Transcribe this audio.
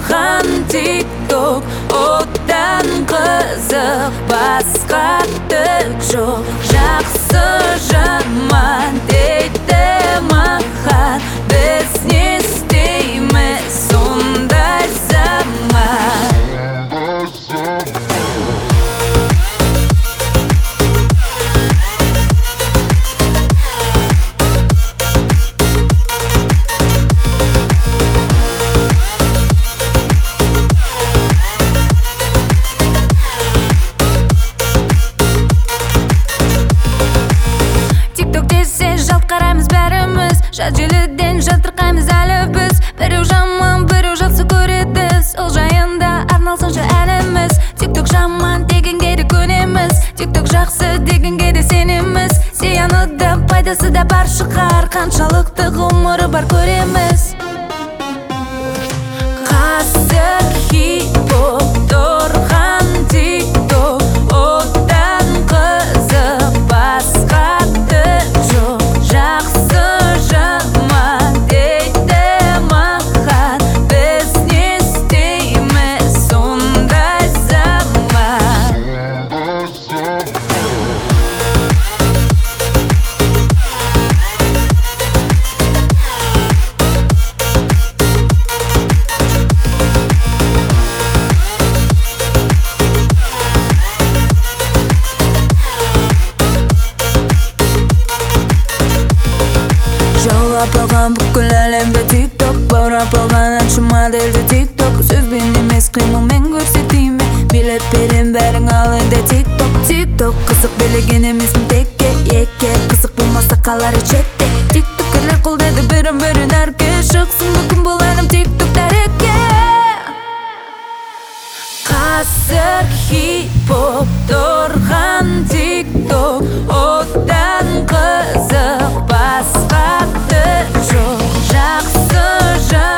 тұрған тик-ток, оттан қызық басқа түк жоқ. Жақсы жаман дейді маған, біз не істейміз сондай заман. Жат желіден жатырқаймыз әлі біз. Біреу жаман, біреу жақсы көреді, сол жайында арналсыншы әліміз. Тик-ток жаман дегенге де көнеміз, тик-ток жақсы дегенге де сенеміз. Зияны да пайдасы да бар шығар, қаншалықты ғұмыры бар көреміз. Қазір хип-хоп тұрған тик-ток, оттан қызық басқа түк жоқ. Жақсы жаман дейді маған, біз не істейміз сондай заман. Жаулап алған бүкіл әлемді тик-ток, баурап алған әнші модельді тик-ток. Сөзбен емес қимылмен көрсетейін, билеп берем бәрің ал енді тик-ток. Тик-ток қызық билеген емеспін текке, екке қызық болмаса қалары четте. Тик-токерлер қолдайды бірін-бірін әрке, шықсын мүмкін бұл әнім тик-ток тәрекке. Қазір хип-хоп тұрған тик-ток, оттан қызық басқа түк жоқ. Жақсы